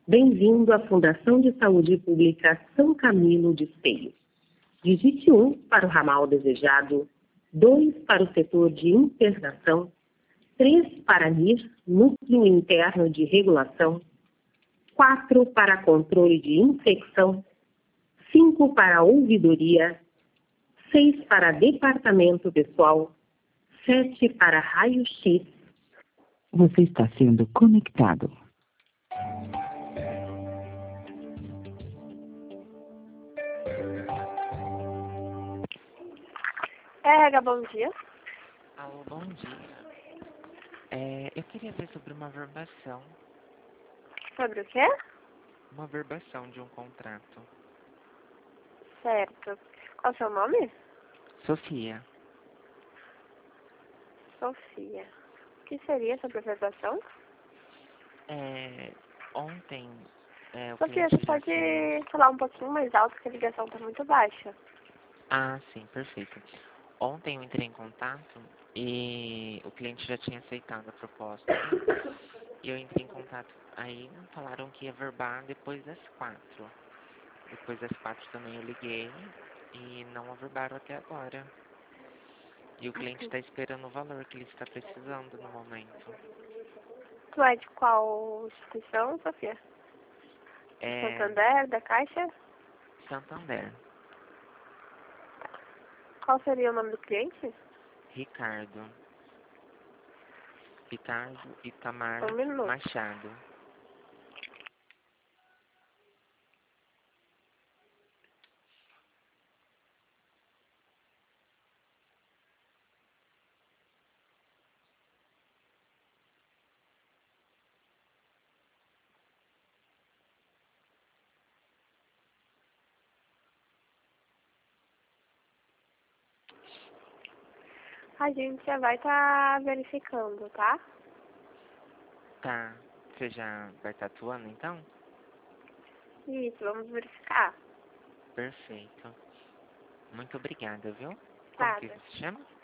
Bem-vindo à Fundação de Saúde Pública São Camilo de Esteio. Digite 1 para o ramal desejado, 2 para o setor de internação, 3 para NIR, Núcleo Interno de Regulação, 4 para controle de infecção, 5 para ouvidoria, 6 para departamento pessoal, 7 para raio-x. Você está sendo conectado. RH, bom dia. Alô, bom dia. Eu queria ver sobre uma verbação. Sobre o quê? Uma verbação de um contrato. Certo. Qual é o seu nome? Sofia. Sofia. O que seria essa apresentação? Ontem, o Sofia, cliente você já pode tinha... falar um pouquinho mais alto, porque a ligação está muito baixa. Ah, sim, perfeito. Ontem eu entrei em contato e o cliente já tinha aceitado a proposta. E eu entrei em contato, aí falaram que ia verbar depois das 4. Depois das 4 também eu liguei e não averbaram até agora. E o cliente está esperando o valor que ele está precisando no momento. Tu é de qual instituição, Sofia? Santander, da Caixa? Santander. Qual seria o nome do cliente? Ricardo Itamar Um minuto. Machado. A gente já vai estar verificando, tá? Tá. Você já vai estar atuando então? Isso, vamos verificar. Perfeito. Muito obrigada, viu? Como Nada. que se chama?